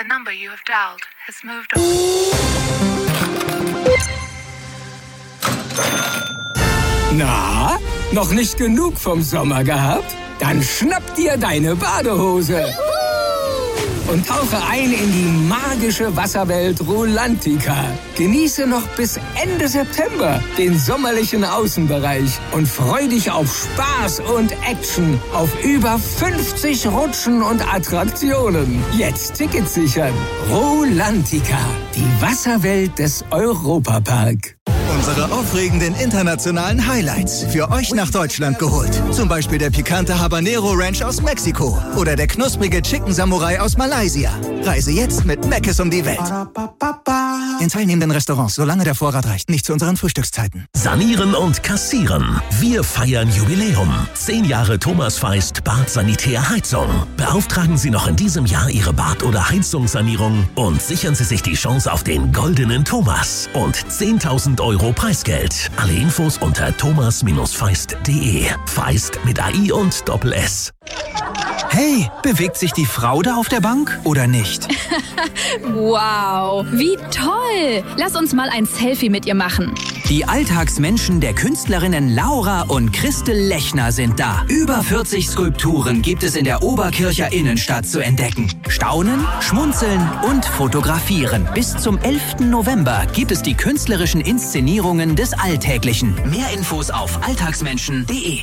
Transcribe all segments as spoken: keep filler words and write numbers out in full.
number you have dialed has moved on. Na, noch nicht genug vom Sommer gehabt? Dann schnapp dir deine Badehose und tauche ein in die magische Wasserwelt Rulantica. Genieße noch bis Ende September den sommerlichen Außenbereich und freu dich auf Spaß und Action auf über fünfzig Rutschen und Attraktionen. Jetzt Tickets sichern. Rulantica, die Wasserwelt des Europapark. Unsere aufregenden internationalen Highlights für euch nach Deutschland geholt. Zum Beispiel der pikante Habanero Ranch aus Mexiko oder der knusprige Chicken Samurai aus Malaysia. Reise jetzt mit Mc's um die Welt. In teilnehmenden Restaurants, solange der Vorrat reicht, nicht zu unseren Frühstückszeiten. Sanieren und kassieren. Wir feiern Jubiläum. Zehn Jahre Thomas Feist Bad Sanitär Heizung. Beauftragen Sie noch in diesem Jahr Ihre Bad- oder Heizungssanierung und sichern Sie sich die Chance auf den goldenen Thomas und zehntausend Euro Preisgeld. Alle Infos unter thomas feist punkt de. Feist mit A I und Doppel S. Hey, bewegt sich die Frau da auf der Bank oder nicht? Wow, wie toll! Lass uns mal ein Selfie mit ihr machen. Die Alltagsmenschen der Künstlerinnen Laura und Christel Lechner sind da. Über vierzig Skulpturen gibt es in der Oberkircher Innenstadt zu entdecken. Staunen, schmunzeln und fotografieren. Bis zum elften November gibt es die künstlerischen Inszenierungen des Alltäglichen. Mehr Infos auf alltagsmenschen punkt de.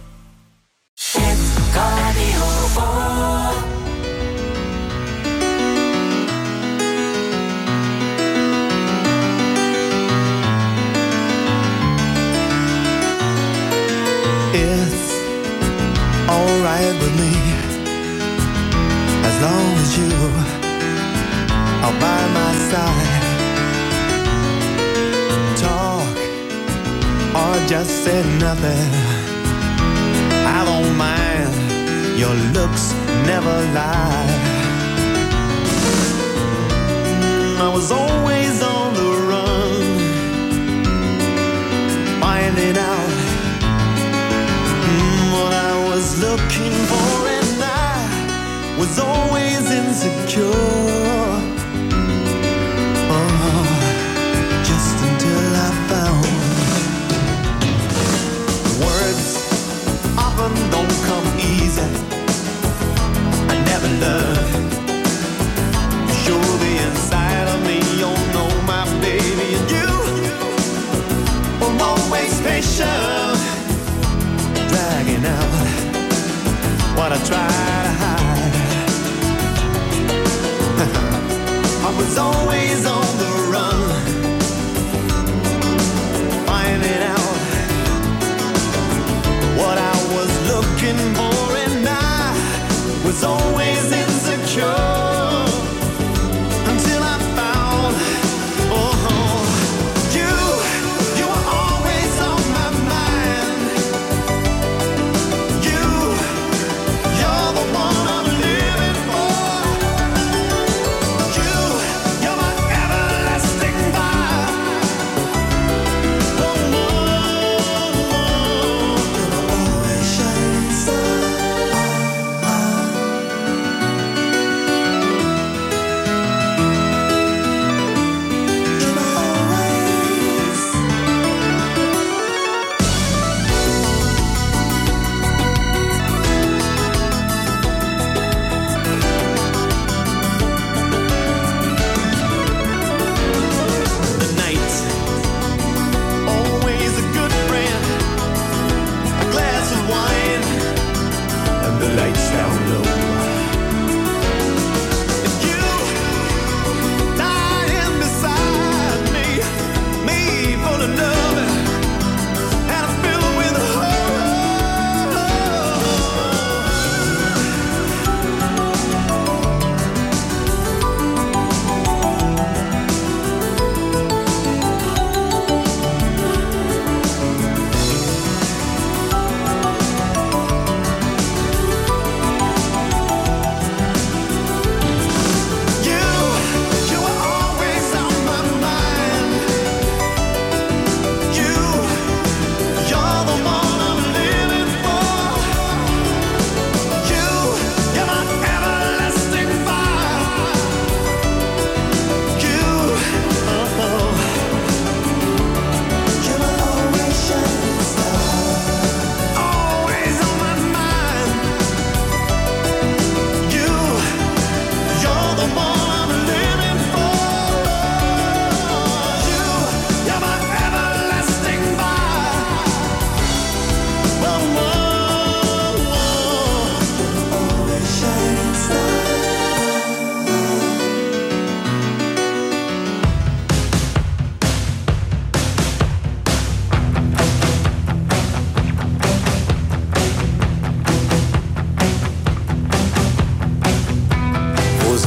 It's alright with me as long as you are by my side. Talk or just say nothing, I don't mind, your looks never lie. I was always on the run, finding out what I was looking for, and I was always insecure. Oh, just until I found words often don't come easy. I never learned to show the inside of me. You know my baby, and you were always patient, dragging out what I try to hide. I was always on the run, finding out what I was looking for, and I was always insecure.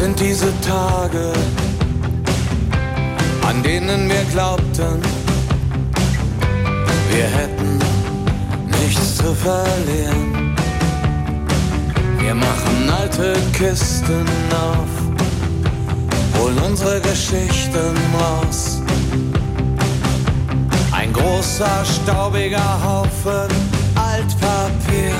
sind diese Tage, an denen wir glaubten, wir hätten nichts zu verlieren. Wir machen alte Kisten auf, holen unsere Geschichten raus. Ein großer, staubiger Haufen Altpapier.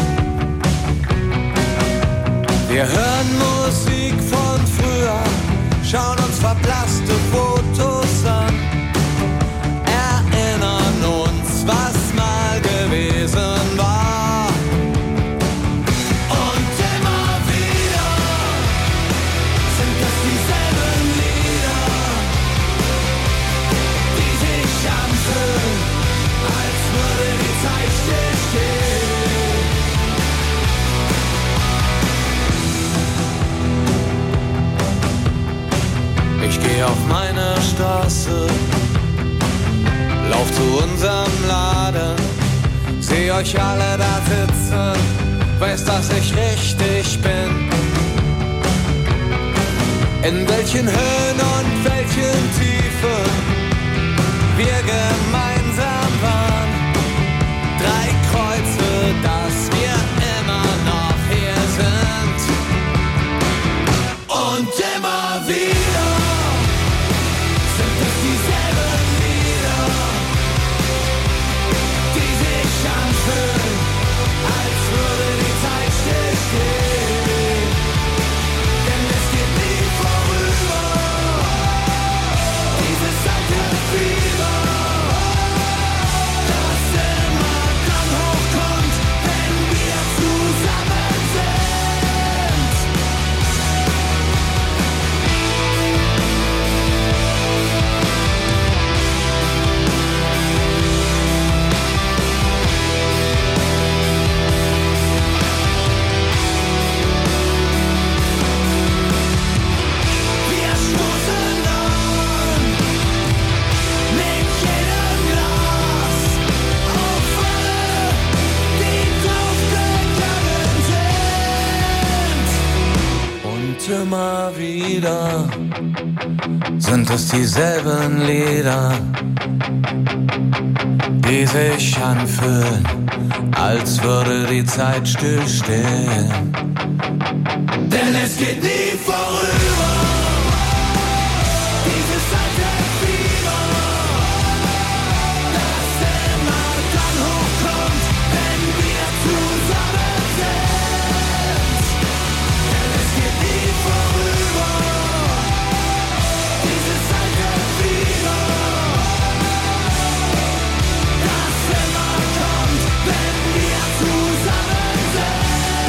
Wir hören Musik von früher, schauen uns verblasste Fotos an, erinnern uns, was mal gewesen war. Und immer wieder sind das dieselben Lieder, die sich anfühlen, als würde die Zeit stillstehen. Ich geh auf meine Straße, lauf zu unserem Laden, seh euch alle da sitzen, weiß, dass ich richtig bin. In welchen Höhen und welchen Tiefen wir gemeinsam waren. Drei Kreuze, dass wir immer noch hier sind. Und immer wieder sind es dieselben Lieder, die sich anfühlen, als würde die Zeit stillstehen. Denn es geht nie vorüber, dieses alte Fieber, das immer dann hochkommt, wenn wir zusammen sind. Wir stoßen an mit jedem Glas auf alle, die draufgegangen sind. Und immer wieder sind es dieselben Lieder, die sich anfühlen, als würde die Zeit stillstehen. Denn es geht nie vorüber, dieses alte Fieber, das immer dann hochkommt, wenn wir zusammen sind. Denn es geht nie vorüber, dieses alte Fieber, das immer kommt, wenn wir zusammen sind.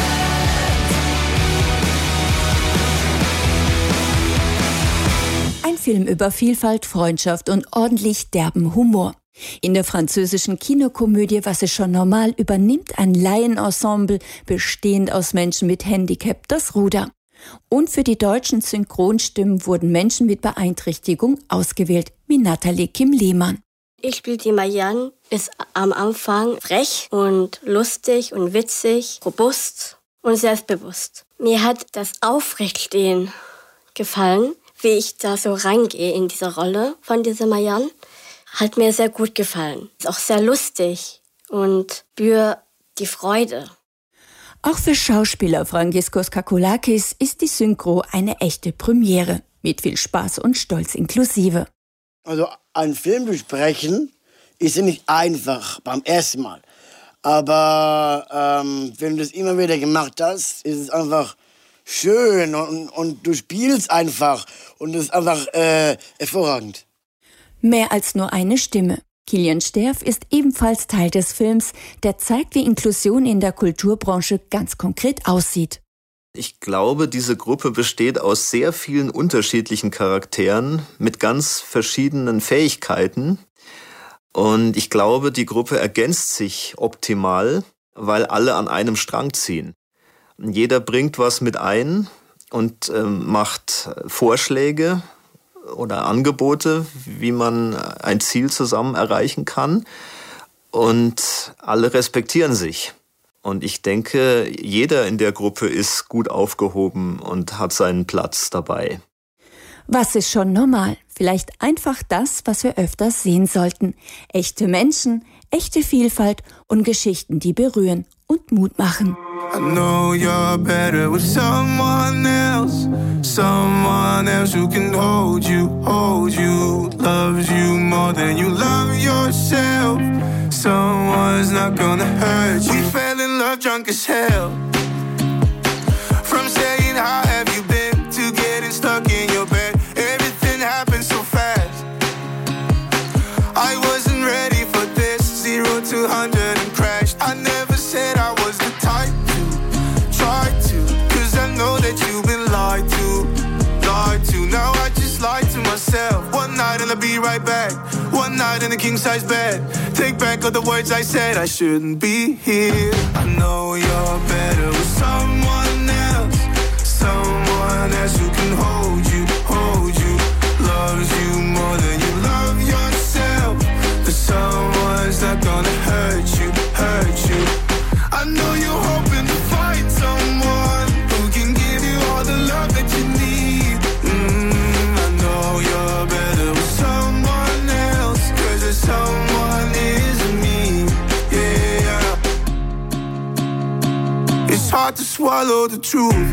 Ein Film über Vielfalt, Freundschaft und ordentlich derben Humor. In der französischen Kinokomödie Was ist schon normal übernimmt ein Laienensemble, bestehend aus Menschen mit Handicap, das Ruder. Und für die deutschen Synchronstimmen wurden Menschen mit Beeinträchtigung ausgewählt, wie Nathalie Kim-Lehmann. Ich spiele die Marianne, ist am Anfang frech und lustig und witzig, robust und selbstbewusst. Mir hat das Aufrechtstehen gefallen, wie ich da so reingehe in diese Rolle von dieser Marianne. Hat mir sehr gut gefallen. Ist auch sehr lustig und spüre die Freude. Auch für Schauspieler Frangiskos Kakoulakis ist die Synchro eine echte Premiere. Mit viel Spaß und Stolz inklusive. Also einen Film besprechen ist ja nicht einfach beim ersten Mal. Aber ähm, wenn du das immer wieder gemacht hast, ist es einfach schön und, und du spielst einfach und es ist einfach äh, hervorragend. Mehr als nur eine Stimme. Kilian Sterf ist ebenfalls Teil des Films, der zeigt, wie Inklusion in der Kulturbranche ganz konkret aussieht. Ich glaube, diese Gruppe besteht aus sehr vielen unterschiedlichen Charakteren mit ganz verschiedenen Fähigkeiten. Und ich glaube, die Gruppe ergänzt sich optimal, weil alle an einem Strang ziehen. Jeder bringt was mit ein und äh, macht Vorschläge oder Angebote, wie man ein Ziel zusammen erreichen kann. Und alle respektieren sich. Und ich denke, jeder in der Gruppe ist gut aufgehoben und hat seinen Platz dabei. Was ist schon normal? Vielleicht einfach das, was wir öfters sehen sollten. Echte Menschen, echte Vielfalt und Geschichten, die berühren und Mut machen. I know you're better with someone else, someone else who can hold you, hold you, loves you more than you love yourself. Someone's not gonna hurt you. We fell in love drunk as hell. From saying how have you been to getting stuck in your bed. Everything happened so fast. I wasn't ready for this. Zero to hundred and crashed. I never said I was the type to try to, cause I know that you've been lied to, lied to. Now I just lied to myself. One night and I'll be right back. One night in a king size bed. Take back all the words I said. I shouldn't be here. I know you're better with someone else, someone else who can hold you, hold you, loves you more than you love yourself. But someone's not gonna hurt you, hurt you. I know you're hoping to find someone who can give you all the love that you need. Mm, I know you're better with someone else, cause there's someone isn't me, yeah. It's hard to swallow the truth.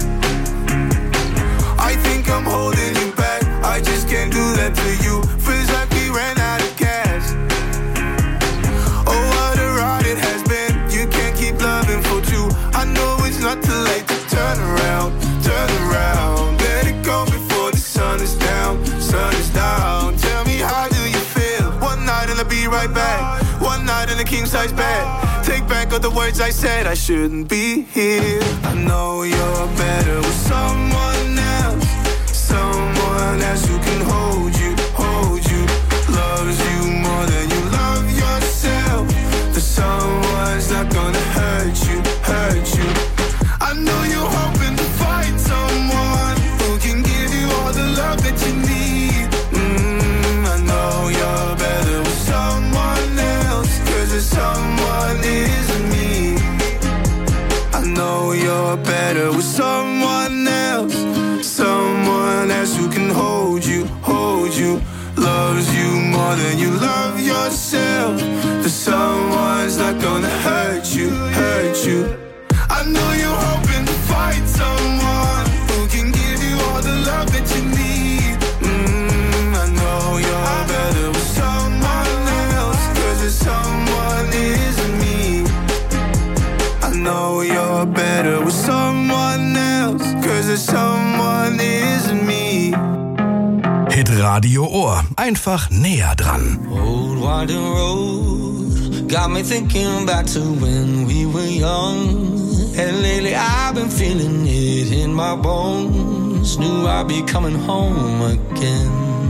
I think I'm holding you back, I just can't do that to you. Feels like we ran out of gas. Oh, what a ride it has been. You can't keep loving for two. I know it's not too late to turn around, turn around. Let it go before the sun is down, sun is down. Tell me, how do you feel? One night and I'll be right back. One night in a king size bed. Take back all the words I said. I shouldn't be here. I know you're better with someone else, someone else who can hold you, hold you, loves you more than you love yourself. But someone's not gonna hurt you, hurt you. I know you're hoping to find someone who can give you all the love that you need. Mm, I know you're better with someone else, cause there's someone isn't me. I know you're better with someone else, someone else who can hold you, hold you, loves you more than you love yourself. But someone's not gonna hurt you, hurt you. I know you're hoping to find someone who can give you all the love that you need. Mm, I know you're better with someone else, cause there's someone isn't me. I know you're better with someone else, cause there's someone isn't me. Hitradio Ohr. Einfach näher dran. Old winding road got me thinking back to when we were young. And lately I've been feeling it in my bones. Knew I'd be coming home again.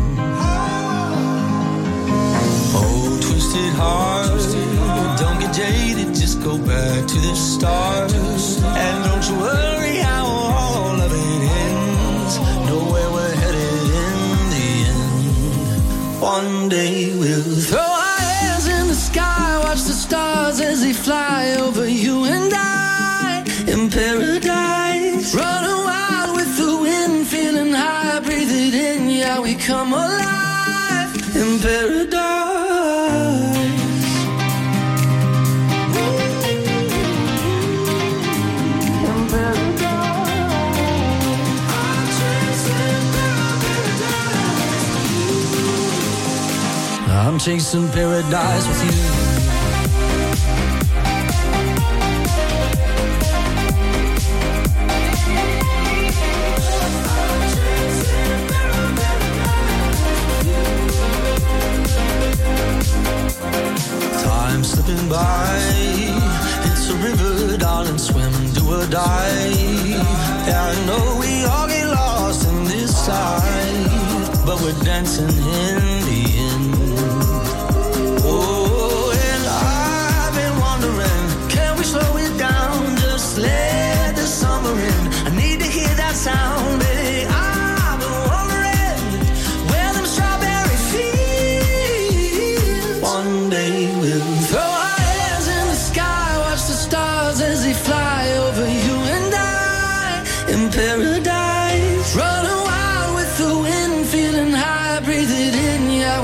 Oh, twisted heart, don't get jaded, just go back to the start. And don't you worry how all of it ends. Know where we're headed in the end. One day we'll throw our hands in the sky, watch the stars as they fly over you and I. In paradise, running wild with the wind, feeling high, breathe it in, yeah, we come alive in paradise. In paradise. I'm chasing paradise with you. Slipping by, it's a river, darling, swim, do or die. Yeah, I know we all get lost in this life, but we're dancing in the end. Oh, and I've been wondering, can we slow it down, just let the summer in. I need to hear that sound, baby. I've been wondering where them strawberry fields. One day we'll throw our hands in the sky, watch the stars as they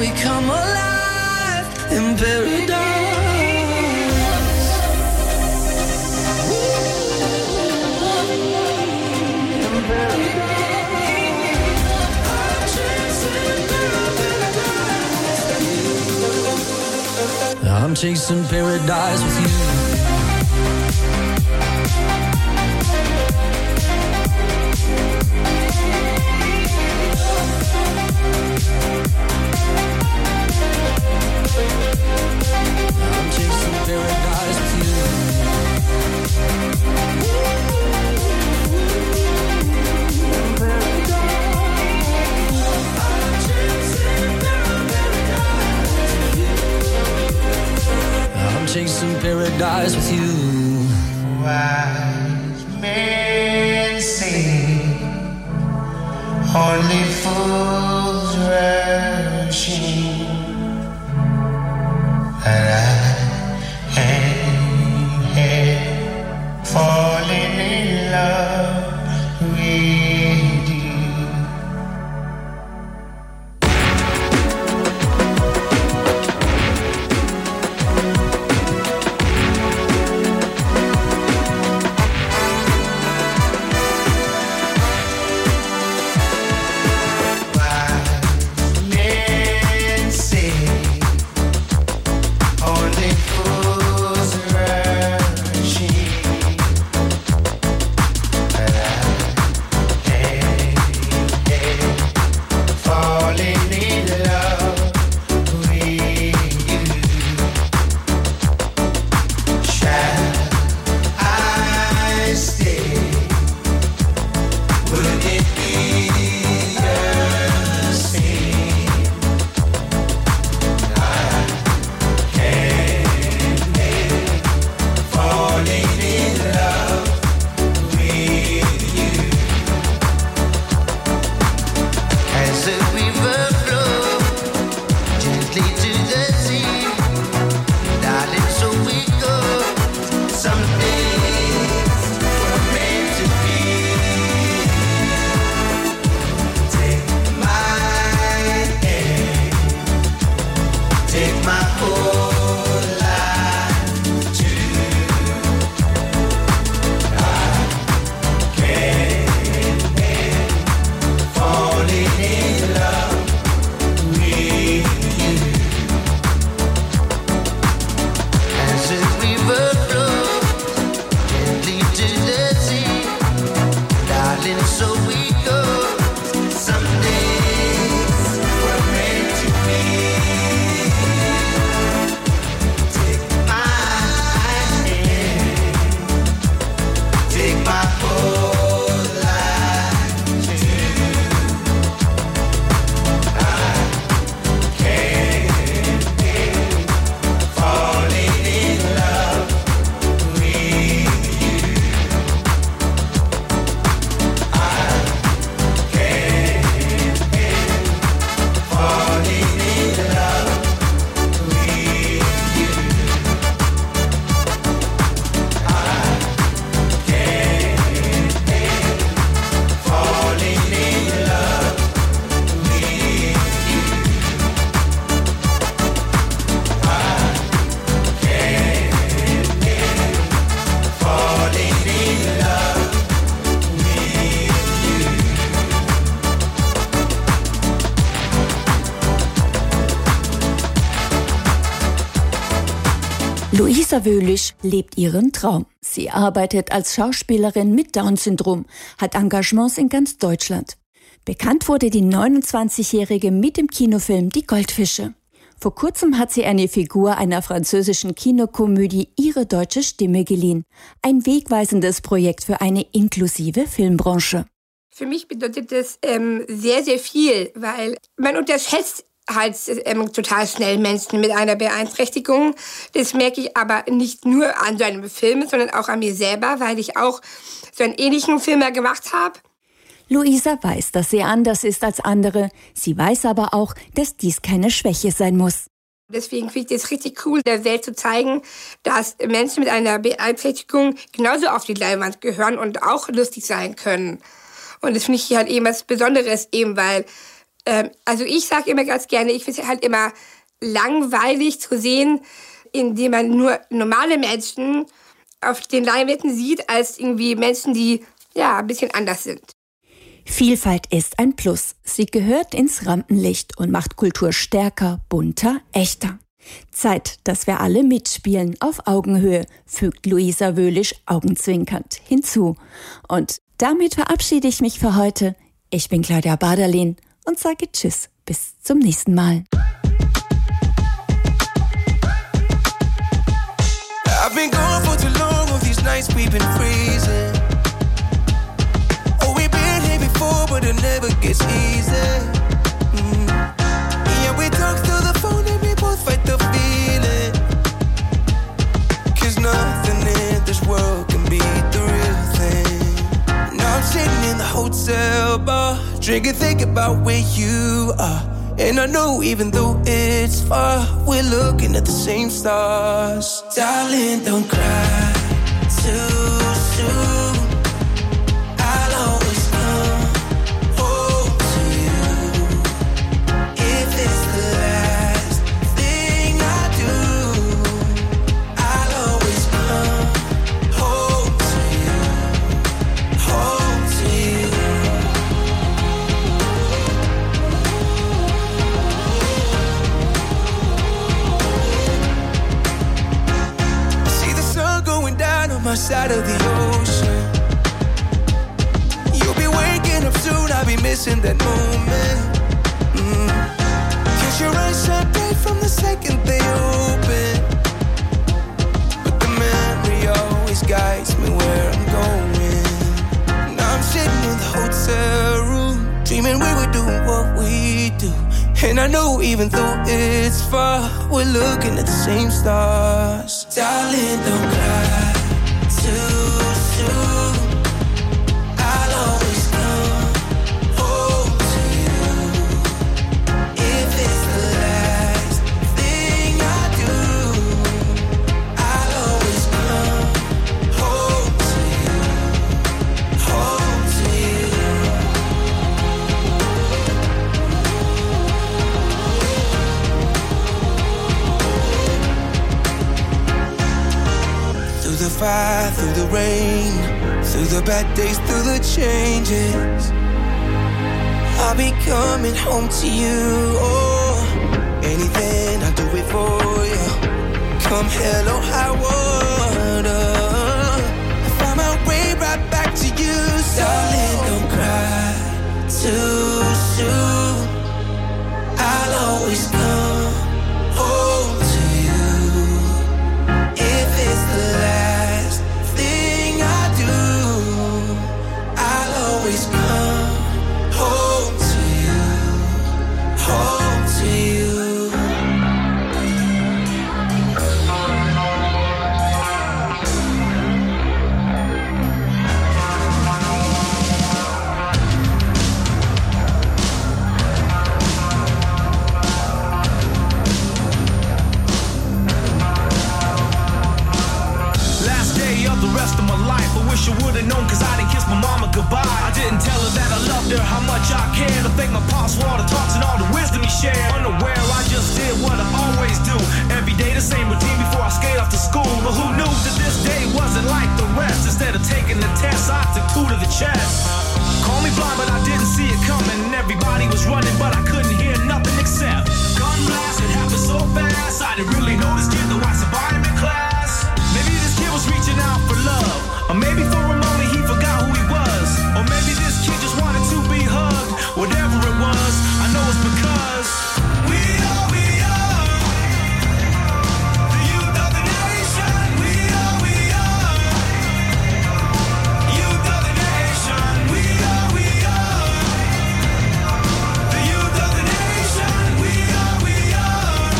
we come alive in paradise. I'm chasing paradise with you. I'm chasing paradise with you. I'm chasing paradise with you. Wise men say only fools rushing, and I am here falling in love with you. Luisa Wöhlisch lebt ihren Traum. Sie arbeitet als Schauspielerin mit Down-Syndrom, hat Engagements in ganz Deutschland. Bekannt wurde die neunundzwanzigjährige mit dem Kinofilm Die Goldfische. Vor kurzem hat sie eine Figur einer französischen Kinokomödie ihre deutsche Stimme geliehen. Ein wegweisendes Projekt für eine inklusive Filmbranche. Für mich bedeutet das ähm, sehr, sehr viel, weil man unterschätzt halt ähm, total schnell Menschen mit einer Beeinträchtigung. Das merke ich aber nicht nur an so einem Film, sondern auch an mir selber, weil ich auch so einen ähnlichen Film mal gemacht habe. Luisa weiß, dass sie anders ist als andere. Sie weiß aber auch, dass dies keine Schwäche sein muss. Deswegen finde ich es richtig cool, der Welt zu zeigen, dass Menschen mit einer Beeinträchtigung genauso auf die Leinwand gehören und auch lustig sein können. Und das finde ich halt eben was Besonderes, eben weil Ähm, also ich sage immer ganz gerne, ich finde es halt immer langweilig zu sehen, indem man nur normale Menschen auf den Leinwänden sieht, als irgendwie Menschen, die ja ein bisschen anders sind. Vielfalt ist ein Plus. Sie gehört ins Rampenlicht und macht Kultur stärker, bunter, echter. Zeit, dass wir alle mitspielen auf Augenhöhe, fügt Luisa Wöhlisch augenzwinkernd hinzu. Und damit verabschiede ich mich für heute. Ich bin Claudia Baderlin und sage Tschüss, bis zum nächsten Mal. I've been gone for too long, all these nights we've been freezing. Oh, we've been here before, but it never gets easy. Mm. Yeah, we talk through the phone and we both fight the feeling. Cause nothing in this world can beat the real thing. Now I'm sitting in the hotel bar, drinking, thinking about where you are. And I know even though it's far, we're looking at the same stars. Darling, don't cry too soon. I'll always come home to you. If it's the last thing I do, I'll always come home to you, home to you. My side of the ocean. You'll be waking up soon, I'll be missing that moment. Mm. Cause your eyes shine bright from the second they open. But the memory always guides me where I'm going. Now I'm sitting in the hotel room, dreaming we were doing what we do. And I know even though it's far, we're looking at the same stars. Darling, don't cry too soon. I'll always come home to you. If it's the last thing I do, I'll always come home to you, home to you. Through the fire, through the rain, through the bad days, through the changes, I'll be coming home to you. Oh, anything, I'll do it for you. Come hell or high water, I'll find my way right back to you. Darling, don't cry too soon. I'll always come home to you. If it's the last thing I do, I'll always come home to you, home to you. Rest of my life, I wish I would've known, cause I didn't kiss my mama goodbye. I didn't tell her that I loved her, how much I cared. I thank my pops for all the talks and all the wisdom he shared. Unaware, I just did what I always do. Every day the same routine before I skate off to school. But who knew that this day wasn't like the rest? Instead of taking the test, I took two to the chest. Call me blind, but I didn't see it coming. Everybody was running, but I couldn't hear nothing except gun blast. It happened so fast, I didn't really know this kid, though I survived him in class. Maybe this kid was reaching out for love, or maybe for a moment he forgot who he was, or maybe this kid just wanted to be hugged. Whatever it was, I know it's because we are, we are the youth of the nation. We are, we are youth of the nation. We are, we are the youth of the nation. We are, we are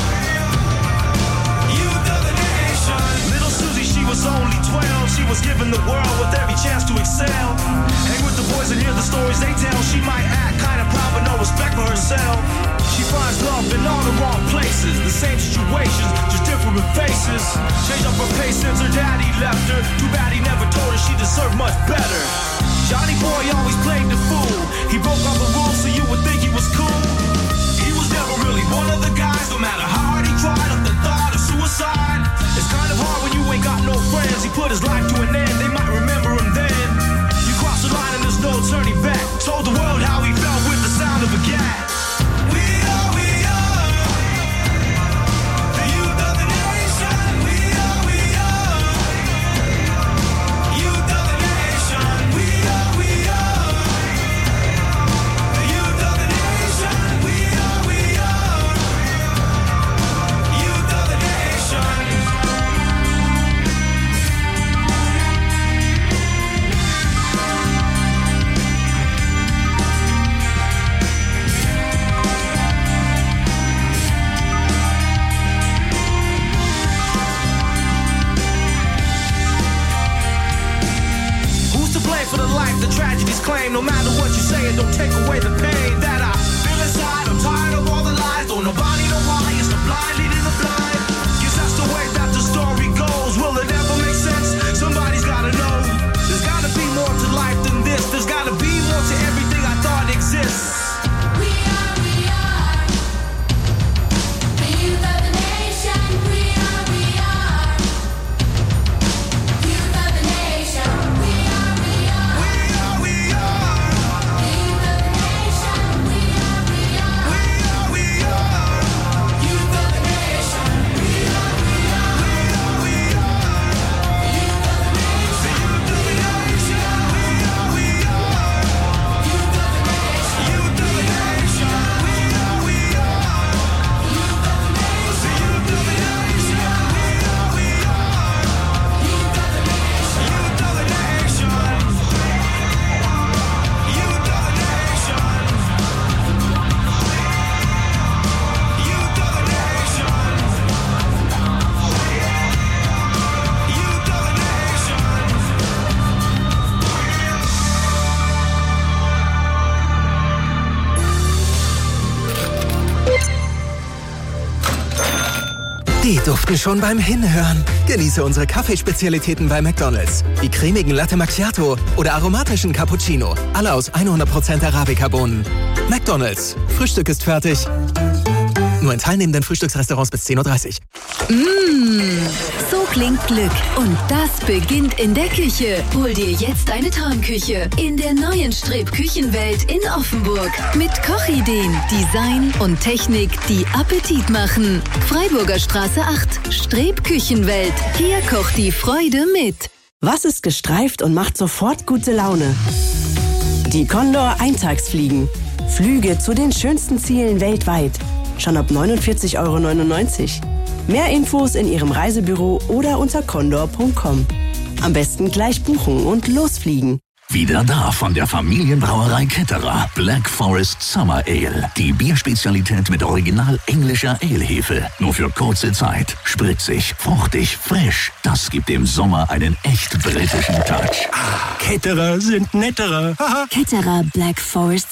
youth of the nation. Little Susie, she was only twelve. She was given the world with every chance to excel. Hang with the boys and hear the stories they tell. She might act kind of proud but no respect for herself. She finds love in all the wrong places. The same situations, just different faces. Changed up her pace since her daddy left her. Too bad he never told her she deserved much better. Johnny boy always played the fool. He broke all the rules so you would think he was cool. matter how hard he tried, up the thought of suicide. It's kind of hard when you ain't got no friends. He put his life to an end, they might remember him then. You cross the line and there's no turning back. Told the world how he felt with the sound of a gat. We are, we are the youth of the nation. We are, we are youth of the nation. We are, we are the youth of the nation. We are, we are youth of the nation. Who's to blame for the life the tragedies claim? No matter what you say, it don't take away the pain that I feel inside. I'm tired of all the lies. Don't nobody know why. It's the blind leading the blind. Guess that's the way that the story goes. Will it ever make sense? Somebody's gotta know. There's gotta be more to life than this. There's gotta be more to everything I thought exists. We are, we are the youth of the nation. We are, we are youth of the nation. We are, we are. We are, we are the youth of the nation. We are, we are. We are, we are youth of the nation. We are, we are. We are, we are the youth of the nation. The youth of the nation. We are, we are youth of the nation. Youth of the nation. We are, we are youth of the nation. The youth of the nation. We are, we are youth of the nation. Youth of the nation. Youth of the nation. Youth of the nation. Youth of the nation. Die duften schon beim Hinhören. Genieße unsere Kaffeespezialitäten bei McDonald's. Die cremigen Latte Macchiato oder aromatischen Cappuccino. Alle aus hundert Prozent Arabica-Bohnen. McDonald's. Frühstück ist fertig. Nur in teilnehmenden Frühstücksrestaurants bis zehn Uhr dreißig. Mmh, so klingt Glück. Und das beginnt in der Küche. Hol dir jetzt deine Traumküche in der neuen Streb Küchenwelt in Offenburg. Mit Kochideen, Design und Technik, die Appetit machen. Freiburger Straße acht, Streb Küchenwelt. Hier kocht die Freude mit. Was ist gestreift und macht sofort gute Laune? Die Condor Eintagsfliegen. Flüge zu den schönsten Zielen weltweit. Schon ab neunundvierzig Euro neunundneunzig. Mehr Infos in Ihrem Reisebüro oder unter condor punkt com. Am besten gleich buchen und losfliegen. Wieder da von der Familienbrauerei Ketterer. Black Forest Summer Ale. Die Bierspezialität mit original englischer Alehefe. Nur für kurze Zeit. Spritzig, fruchtig, frisch. Das gibt dem Sommer einen echt britischen Touch. Ketterer sind netterer. Ketterer Black Forest